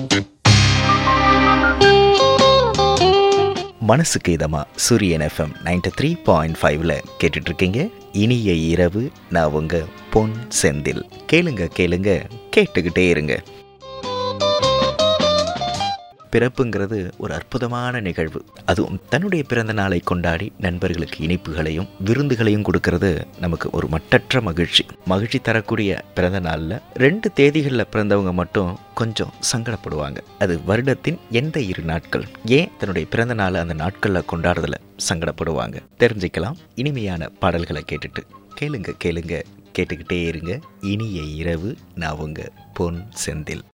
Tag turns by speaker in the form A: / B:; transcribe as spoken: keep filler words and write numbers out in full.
A: மனசுக்கு இதமா சூரியன் எஃப்எம் நைன்டி த்ரீ பாயிண்ட் ஃபைவ்ல கேட்டுட்டு இருக்கீங்க. இனிய இரவு, நான் உங்க பொன் செந்தில். கேளுங்க கேளுங்க கேட்டுக்கிட்டே இருங்க. பிறப்புங்கிறது ஒரு அற்புதமான நிகழ்வு. அதுவும் தன்னுடைய பிறந்த நாளை கொண்டாடி நண்பர்களுக்கு இனிப்புகளையும் விருந்துகளையும் கொடுக்கறது நமக்கு ஒரு மட்டற்ற மகிழ்ச்சி. மகிழ்ச்சி தரக்கூடிய பிறந்த நாளில் ரெண்டு தேதிகளில் பிறந்தவங்க மட்டும் கொஞ்சம் சங்கடப்படுவாங்க. அது வருடத்தின் எந்த இரு நாட்கள், ஏன் தன்னுடைய பிறந்த நாளை அந்த நாட்களில் கொண்டாடுறதுல சங்கடப்படுவாங்க? தெரிஞ்சுக்கலாம் இனிமையான பாடல்களை கேட்டுட்டு. கேளுங்க கேளுங்க கேட்டுக்கிட்டே இருங்க. இனிய இரவு, நான் உங்க பொன் செந்தில்.